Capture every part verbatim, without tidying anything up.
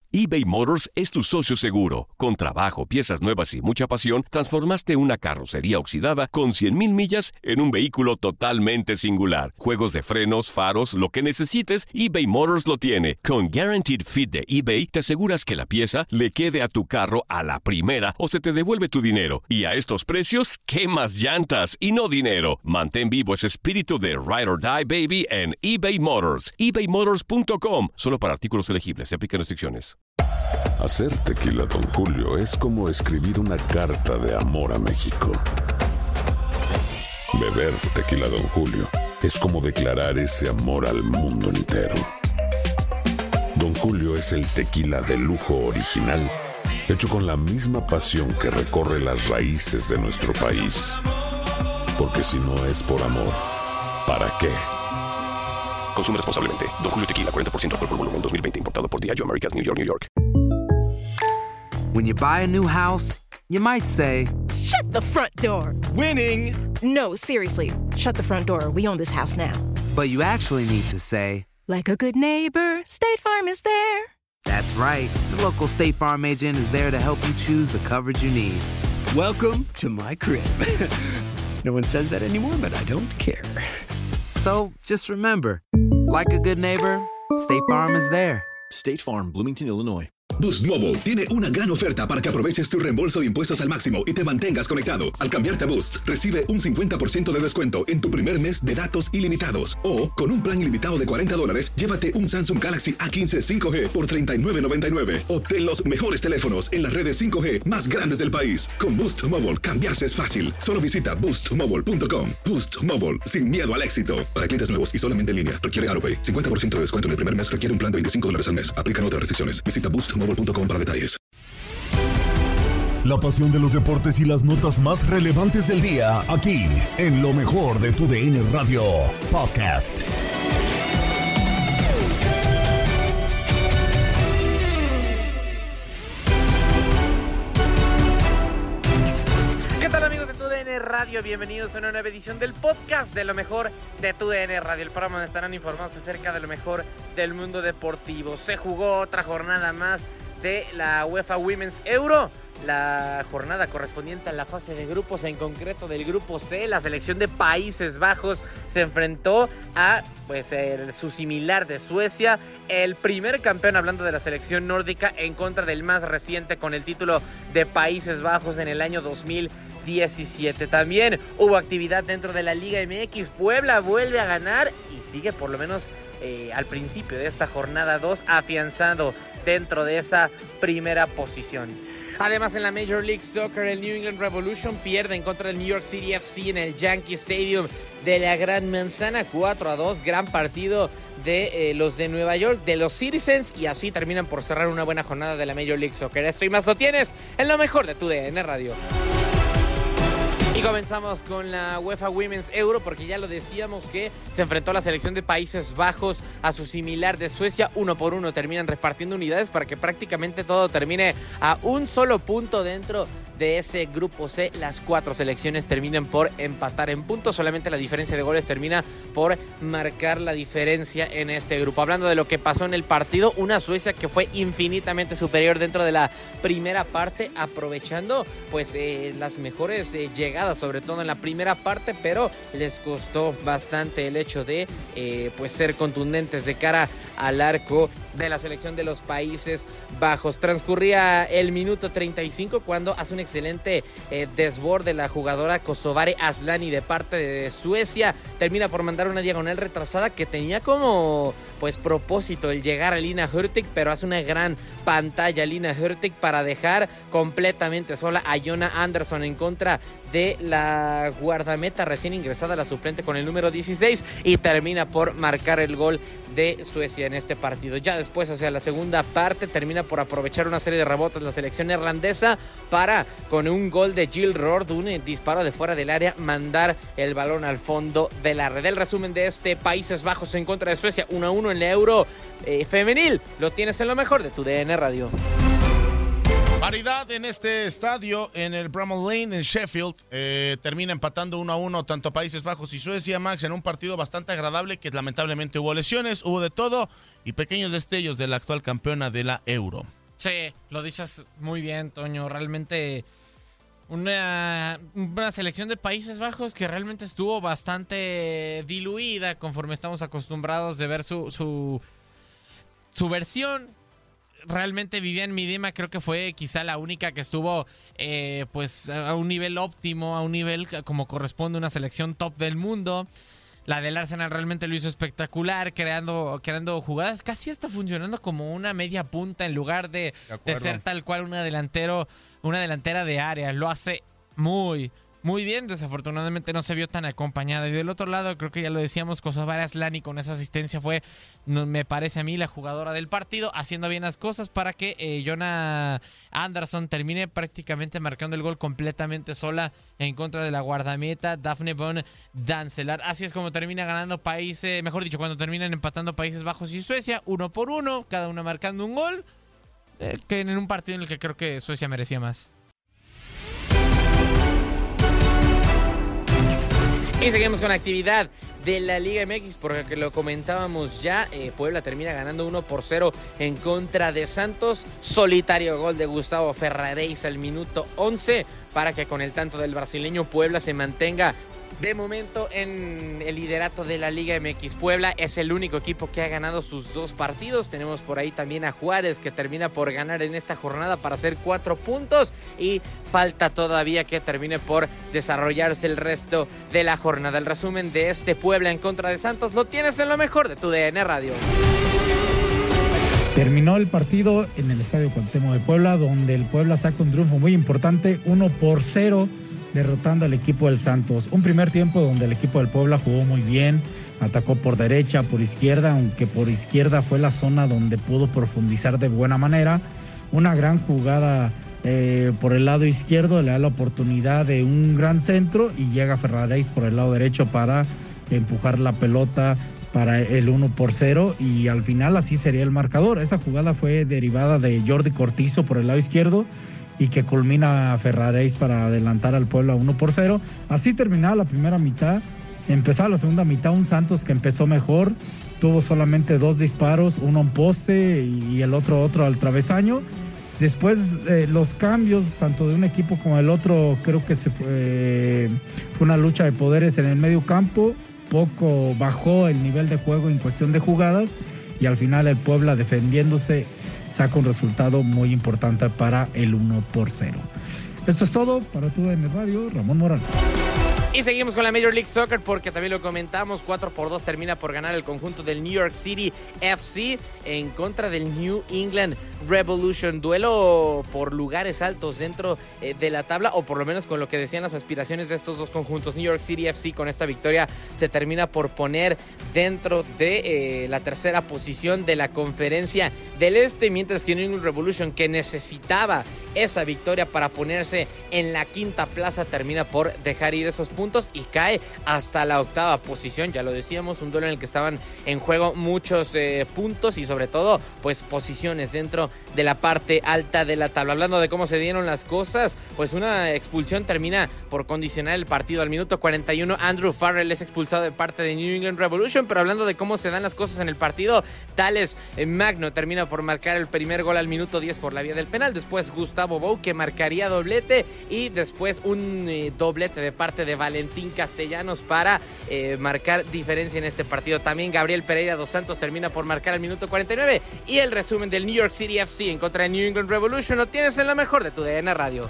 eBay Motors es tu socio seguro. Con trabajo, piezas nuevas y mucha pasión, transformaste una carrocería oxidada con cien mil millas en un vehículo totalmente singular. Juegos de frenos, faros, lo que necesites, eBay Motors lo tiene. Con Guaranteed Fit de eBay, te aseguras que la pieza le quede a tu carro a la primera o se te devuelve tu dinero. Y a estos precios, ¿qué más llantas y no dinero? Mantén vivo ese espíritu de Ride or Die, baby, en eBay Motors. ebay motors punto com. Solo para artículos elegibles. Se aplican restricciones. Hacer tequila Don Julio es como escribir una carta de amor a México. Beber tequila Don Julio es como declarar ese amor al mundo entero. Don Julio es el tequila de lujo original, hecho con la misma pasión que recorre las raíces de nuestro país. Porque si no es por amor, ¿para qué? Consume responsablemente. Don Julio Tequila, cuarenta por ciento alcohol por volumen, dos mil veinte. Importado por Diageo Americas, New York, New York. When you buy a new house, you might say, "Shut the front door." Winning! No, seriously. Shut the front door. We own this house now. But you actually need to say, like a good neighbor, State Farm is there. That's right. The local State Farm agent is there to help you choose the coverage you need. Welcome to my crib. No one says that anymore, but I don't care. So, just remember, like a good neighbor, State Farm is there. State Farm, Bloomington, Illinois. Boost Mobile tiene una gran oferta para que aproveches tu reembolso de impuestos al máximo y te mantengas conectado. Al cambiarte a Boost, recibe un cincuenta por ciento de descuento en tu primer mes de datos ilimitados. O, con un plan ilimitado de cuarenta dólares, llévate un Samsung Galaxy A quince cinco G por treinta y nueve noventa y nueve. Obtén los mejores teléfonos en las redes cinco G más grandes del país. Con Boost Mobile, cambiarse es fácil. Solo visita boost mobile punto com. Boost Mobile, sin miedo al éxito. Para clientes nuevos y solamente en línea, requiere AutoPay. cincuenta por ciento de descuento en el primer mes, requiere un plan de veinticinco dólares al mes. Aplican otras restricciones. Visita boost mobile punto com para detalles. La pasión de los deportes y las notas más relevantes del día, aquí, en lo mejor de tu D N Radio Podcast. ¿Qué tal, amigos de tu D N Radio? Bienvenidos a una nueva edición del podcast de lo mejor de tu D N Radio, el programa donde estarán informados acerca de lo mejor del mundo deportivo. Se jugó otra jornada más de la UEFA Women's Euro, la jornada correspondiente a la fase de grupos, en concreto del grupo C. La selección de Países Bajos se enfrentó a pues el, su similar de Suecia, el primer campeón, hablando de la selección nórdica, en contra del más reciente con el título de Países Bajos en el año dos mil diecisiete. También hubo actividad dentro de la Liga M X. Puebla vuelve a ganar y sigue, por lo menos eh, al principio de esta jornada dos, afianzado dentro de esa primera posición. Además, en la Major League Soccer, el New England Revolution pierde en contra del New York City F C en el Yankee Stadium de la Gran Manzana, cuatro a dos. Gran partido de eh, los de Nueva York, de los Citizens, y así terminan por cerrar una buena jornada de la Major League Soccer. Esto y más lo tienes en lo mejor de tu D N Radio. Y comenzamos con la UEFA Women's Euro, porque ya lo decíamos que se enfrentó la selección de Países Bajos a su similar de Suecia. Uno por uno terminan repartiendo unidades para que prácticamente todo termine a un solo punto dentro de ese grupo C. Las cuatro selecciones terminan por empatar en puntos. Solamente la diferencia de goles termina por marcar la diferencia en este grupo. Hablando de lo que pasó en el partido, una Suecia que fue infinitamente superior dentro de la primera parte, aprovechando pues eh, las mejores eh, llegadas, sobre todo en la primera parte, pero les costó bastante el hecho de eh, pues ser contundentes de cara al arco de la selección de los Países Bajos. Transcurría el minuto treinta y cinco cuando hace un excelente eh, desborde la jugadora Kosovare Asllani de parte de Suecia. Termina por mandar una diagonal retrasada que tenía como pues propósito el llegar a Lina Hurtig, pero hace una gran pantalla Lina Hurtig para dejar completamente sola a Jonna Andersson en contra de la guardameta recién ingresada, la suplente con el número dieciséis, y termina por marcar el gol de Suecia en este partido. Ya después, hacia la segunda parte, termina por aprovechar una serie de rebotes la selección neerlandesa para, con un gol de Jill Roord, un disparo de fuera del área, mandar el balón al fondo de la red. El resumen de este Países Bajos en contra de Suecia, uno a uno en la Euro eh, femenil, lo tienes en lo mejor de tu D N Radio. Paridad en este estadio, en el Bramall Lane, en Sheffield. Eh, termina empatando uno a uno tanto Países Bajos y Suecia, Max, en un partido bastante agradable, que lamentablemente hubo lesiones, hubo de todo y pequeños destellos de la actual campeona de la Euro. Sí, lo dices muy bien, Toño. Realmente una, una selección de Países Bajos que realmente estuvo bastante diluida conforme estamos acostumbrados de ver su, su, su versión. Realmente Vivianne Miedema creo que fue quizá la única que estuvo eh, pues a un nivel óptimo, a un nivel como corresponde a una selección top del mundo. La del Arsenal realmente lo hizo espectacular, creando, creando jugadas, casi está funcionando como una media punta en lugar de, de, de ser tal cual una delantero, una delantera de área. Lo hace muy, muy bien. Desafortunadamente no se vio tan acompañada. Y del otro lado, creo que ya lo decíamos, Kosovare Asllani con esa asistencia fue, no, me parece a mí, la jugadora del partido, haciendo bien las cosas para que eh, Jonna Andersson termine prácticamente marcando el gol completamente sola en contra de la guardameta Daphne von Dancelar. Así es como termina ganando países, mejor dicho, cuando terminan empatando Países Bajos y Suecia, uno por uno, cada una marcando un gol, eh, que en un partido en el que creo que Suecia merecía más. Y seguimos con actividad de la Liga M X, porque lo comentábamos ya, eh, Puebla termina ganando uno por cero en contra de Santos. Solitario gol de Gustavo Ferrareis al minuto once para que con el tanto del brasileño Puebla se mantenga de momento en el liderato de la Liga M X. Puebla es el único equipo que ha ganado sus dos partidos. Tenemos por ahí también a Juárez, que termina por ganar en esta jornada para hacer cuatro puntos. Y falta todavía que termine por desarrollarse el resto de la jornada. El resumen de este Puebla en contra de Santos lo tienes en lo mejor de tu D N Radio. Terminó el partido en el Estadio Cuauhtémoc de Puebla, donde el Puebla saca un triunfo muy importante, uno por cero, derrotando al equipo del Santos. Un primer tiempo donde el equipo del Puebla jugó muy bien, atacó por derecha, por izquierda, aunque por izquierda fue la zona donde pudo profundizar de buena manera. Una gran jugada eh, por el lado izquierdo, le da la oportunidad de un gran centro y llega Ferrareis por el lado derecho para empujar la pelota para el uno por cero, y al final así sería el marcador. Esa jugada fue derivada de Jordi Cortizo por el lado izquierdo y que culmina a Ferrareis para adelantar al Puebla uno por cero. Así terminaba la primera mitad. Empezaba la segunda mitad un Santos que empezó mejor, tuvo solamente dos disparos, uno a un poste y el otro otro al travesaño. Después eh, los cambios, tanto de un equipo como del otro, creo que se fue, eh, fue una lucha de poderes en el medio campo. Poco bajó el nivel de juego en cuestión de jugadas y al final el Puebla, defendiéndose, saca un resultado muy importante para el uno por cero. Esto es todo para tu D N Radio, Ramón Morales. Y seguimos con la Major League Soccer, porque también lo comentamos, cuatro por dos termina por ganar el conjunto del New York City F C en contra del New England Revolution. Duelo por lugares altos dentro eh, de la tabla, o por lo menos con lo que decían las aspiraciones de estos dos conjuntos. New York City F C con esta victoria se termina por poner dentro de eh, la tercera posición de la conferencia del Este, mientras que New England Revolution, que necesitaba esa victoria para ponerse en la quinta plaza, termina por dejar ir esos puntos y cae hasta la octava posición. Ya lo decíamos, un duelo en el que estaban en juego muchos eh, puntos y sobre todo pues posiciones dentro de la parte alta de la tabla. Hablando de cómo se dieron las cosas, pues una expulsión termina por condicionar el partido. Al minuto cuarenta y uno, Andrew Farrell es expulsado de parte de New England Revolution. Pero hablando de cómo se dan las cosas en el partido, Thales Magno termina por marcar el primer gol al minuto diez por la vía del penal. Después Gustavo Bou, que marcaría doblete, y después un eh, doblete de parte de Valentín Castellanos para eh, marcar diferencia en este partido. También Gabriel Pereira dos Santos termina por marcar al minuto cuarenta y nueve. Y el resumen del New York City F C en contra de New England Revolution lo tienes en lo mejor de tu D N Radio.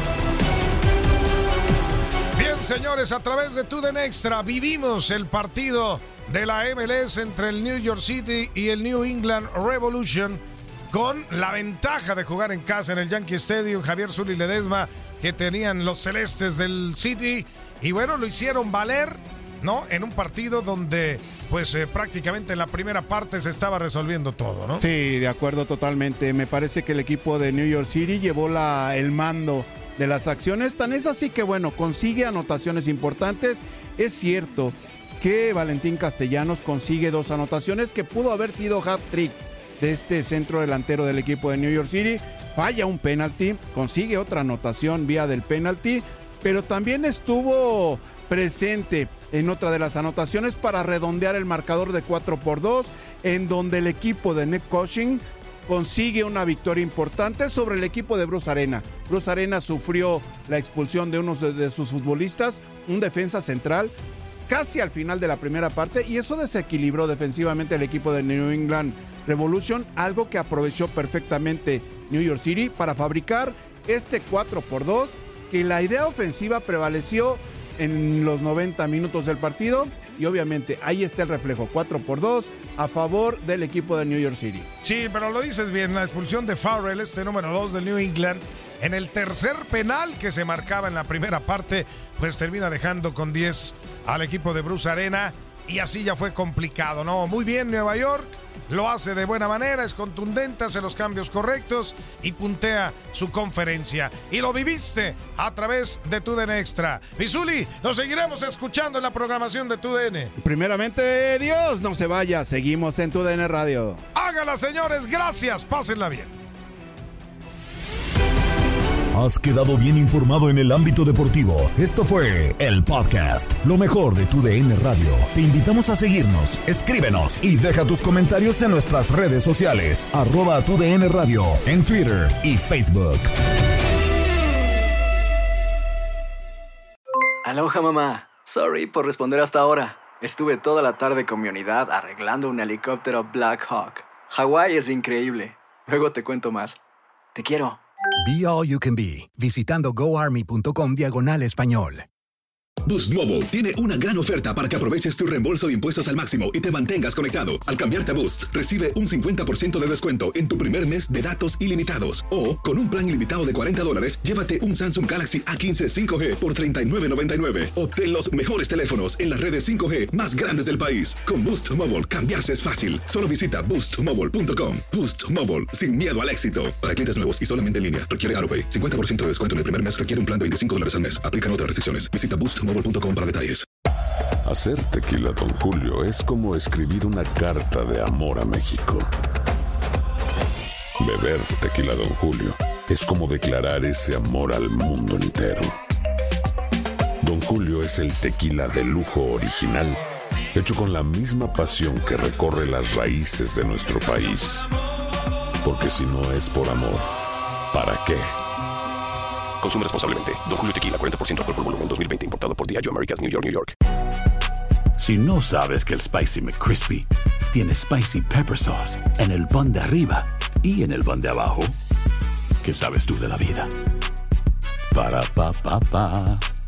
Bien, señores, a través de tu D N Extra vivimos el partido de la M L S entre el New York City y el New England Revolution, con la ventaja de jugar en casa en el Yankee Stadium. Javier Zuli Ledesma, que tenían los celestes del City, y bueno, lo hicieron valer, ¿no? En un partido donde pues eh, prácticamente en la primera parte se estaba resolviendo todo, ¿no? Sí, de acuerdo totalmente. Me parece que el equipo de New York City llevó la, el mando de las acciones. Tan es así que, bueno, consigue anotaciones importantes. Es cierto que Valentín Castellanos consigue dos anotaciones que pudo haber sido hat-trick de este centro delantero del equipo de New York City. Falla un penalti, consigue otra anotación vía del penalti, pero también estuvo presente en otra de las anotaciones para redondear el marcador de cuatro por dos, en donde el equipo de Nick Cushing consigue una victoria importante sobre el equipo de Bruce Arena. Bruce Arena sufrió la expulsión de uno de sus futbolistas, un defensa central, casi al final de la primera parte, y eso desequilibró defensivamente el equipo de New England Revolution, algo que aprovechó perfectamente New York City para fabricar este cuatro por dos, que la idea ofensiva prevaleció en los noventa minutos del partido, y obviamente ahí está el reflejo, cuatro por dos a favor del equipo de New York City. Sí, pero lo dices bien, la expulsión de Farrell, este número dos del New England, en el tercer penal que se marcaba en la primera parte, pues termina dejando con diez al equipo de Bruce Arena, y así ya fue complicado, ¿no? Muy bien Nueva York, lo hace de buena manera, es contundente, hace los cambios correctos y puntea su conferencia. Y lo viviste a través de TUDN Extra. Bizuli, nos seguiremos escuchando en la programación de TUDN. Primeramente, Dios, no se vaya, seguimos en TUDN Radio. Hágala, señores, gracias, pásenla bien. Has quedado bien informado en el ámbito deportivo. Esto fue el podcast, lo mejor de TUDN Radio. Te invitamos a seguirnos, escríbenos y deja tus comentarios en nuestras redes sociales, arroba TUDN Radio, en Twitter y Facebook. Aloha, mamá. Sorry por responder hasta ahora. Estuve toda la tarde con mi unidad arreglando un helicóptero Black Hawk. Hawái es increíble. Luego te cuento más. Te quiero. Be All You Can Be, visitando goarmy.com diagonal español. Boost Mobile tiene una gran oferta para que aproveches tu reembolso de impuestos al máximo y te mantengas conectado. Al cambiarte a Boost, recibe un cincuenta por ciento de descuento en tu primer mes de datos ilimitados. O, con un plan ilimitado de cuarenta dólares, llévate un Samsung Galaxy A quince cinco G por treinta y nueve noventa y nueve. Obtén los mejores teléfonos en las redes cinco G más grandes del país. Con Boost Mobile, cambiarse es fácil. Solo visita boost mobile punto com. Boost Mobile, sin miedo al éxito. Para clientes nuevos y solamente en línea, requiere AutoPay. cincuenta por ciento de descuento en el primer mes requiere un plan de veinticinco dólares al mes. Aplican otras restricciones. Visita boost mobile punto com para detalles. Hacer tequila Don Julio es como escribir una carta de amor a México. Beber tequila Don Julio es como declarar ese amor al mundo entero. Don Julio es el tequila de lujo original, hecho con la misma pasión que recorre las raíces de nuestro país. Porque si no es por amor, ¿para qué? Consume responsablemente. Don Julio Tequila, cuarenta por ciento alcohol por volumen, dos mil veinte, importado por Diageo Americas, New York, New York. Si no sabes que el Spicy McCrispy tiene Spicy Pepper Sauce en el pan de arriba y en el pan de abajo, ¿qué sabes tú de la vida? Para, pa, pa, pa.